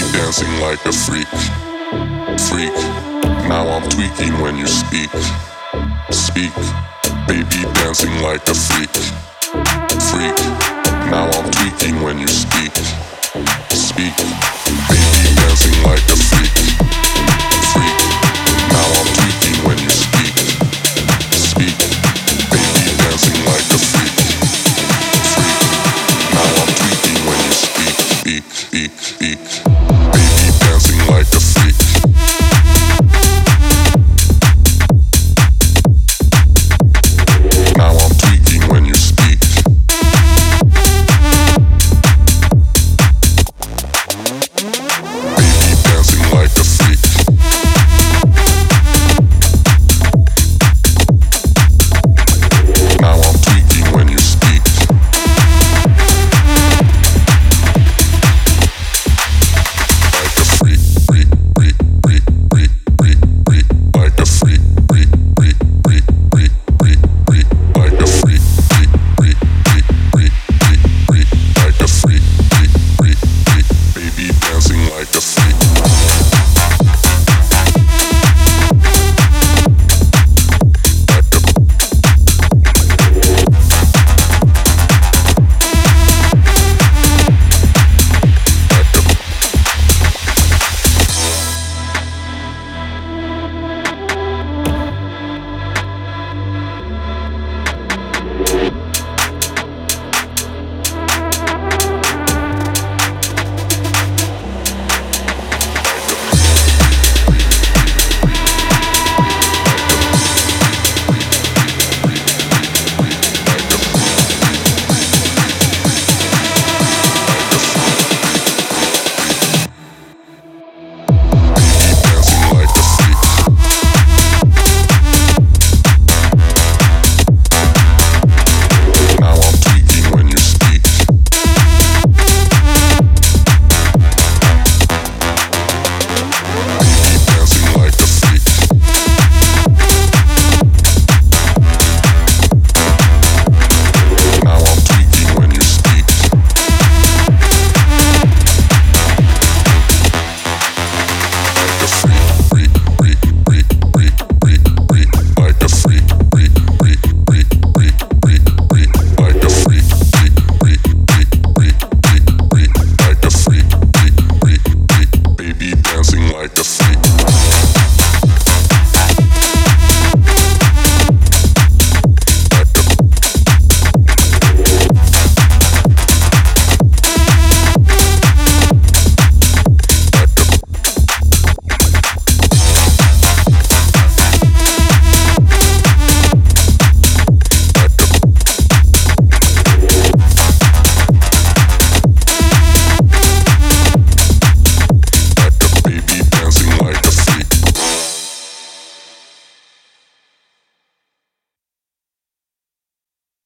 dancing like a freak, freak. Now I'm tweaking when you speak, speak. Baby dancing like a freak, freak. Now I'm tweaking when you speak, speak. Baby dancing like a freak, freak. Now I'm tweaking when you speak, speak. Baby dancing like a freak, freak. Now I'm tweaking when you speak, speak, speak, speak. Baby dancing like a freak.